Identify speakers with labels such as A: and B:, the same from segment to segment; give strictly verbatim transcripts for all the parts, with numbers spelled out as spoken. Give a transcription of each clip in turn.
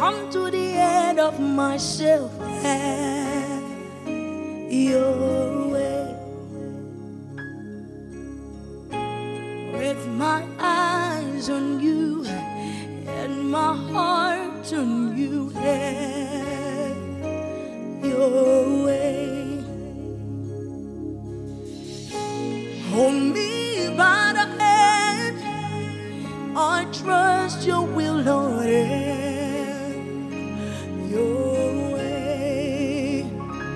A: come to the end of myself. Have your way. With my eyes on you and my heart on you, have your way. Hold me by the hand, I trust your will, Lord, have your way.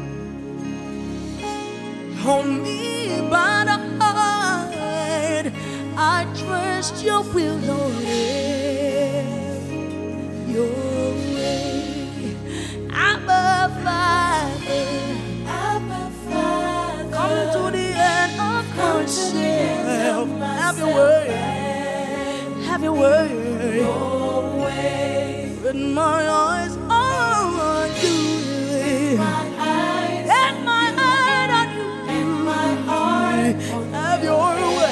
A: Hold me by the hand, I trust your will, Lord, have your way. Abba Father, Abba Father, come to the end of myself. Have your way, have your way. Your way. With my eyes on you, my eyes and my heart on you, and my heart on have your way.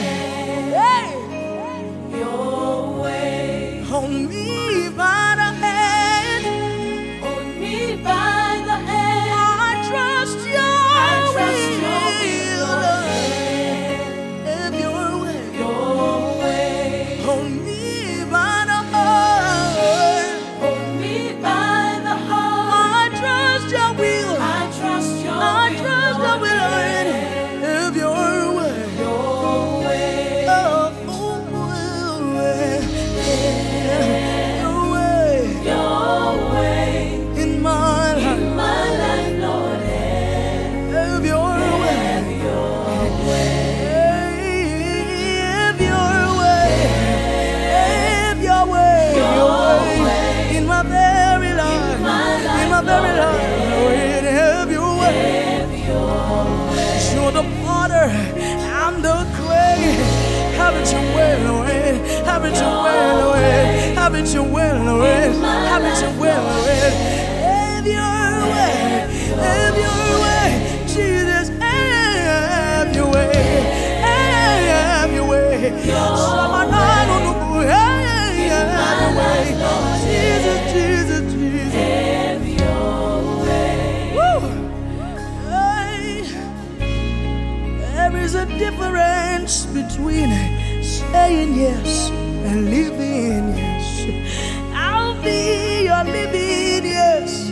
A: Hey. Your way. Hold me by the hand, hold me by the hand. I trust your I trust will, Lord. Have your way. Your way. Hold me by the heart, hold me by the heart. I trust your will. I trust your I will. Trust your will, Lord. Have your way. Your way. Oh, oh, way. Yeah. Your way. Your way. In my life. In my life, Lord. Have your way. Have your way. Have your way. Have your way. Your way. In my very life. In my very life. Lord, have your way. You're the potter, I'm the clay. Have it your way, Lord. Have it your way, Lord. Have it your way, Lord. Have it your way, Lord. Have your way. Have your way. Jesus, have your way. Have your way. Someone I don't know. Have your way. Jesus, Jesus, Jesus. Have your way. Woo. Hey. There is a difference between saying yes and living yes. I'll be your living yes.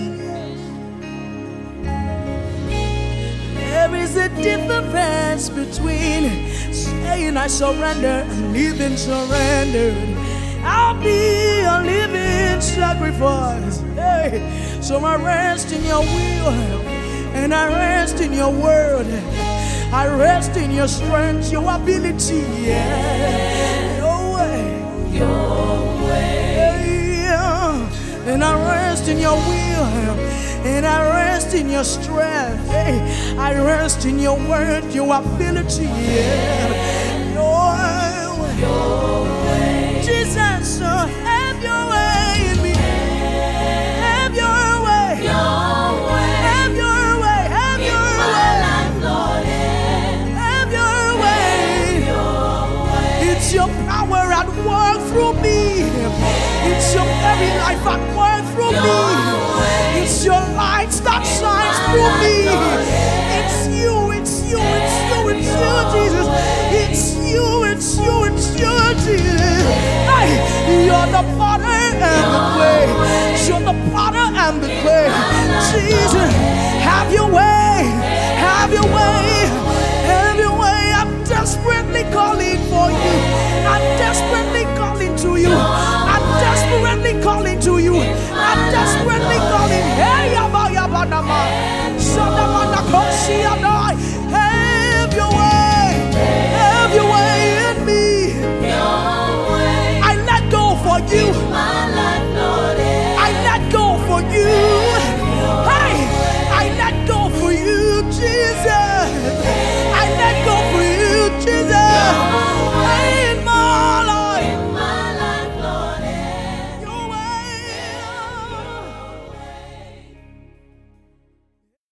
A: There is a difference between saying I surrender and living surrendered. I'll be a living sacrifice. Hey, so I rest in your will and I rest in your word. I rest in your strength, your ability. Yeah. Your way. Your way. Yeah. And I rest in your will. And I rest in your strength. Hey. I rest in your word, your ability. Yeah. Your way. Your way. Jesus, uh, have your way in me. Have your way. Your way. Have your way. Have in your way. Life, Lord. Have your way. Have your way. It's your power at work through me. It's your very life at work through your me. Way. It's your light that shines through me. It's you, it's you, it's you, it's you, Jesus. It's you, it's you, it's you, Jesus. Hey, you're the potter and the clay. You're the potter and the clay. Jesus, have your way. Have your way. Have your way. I'm desperately calling for you. I'm desperately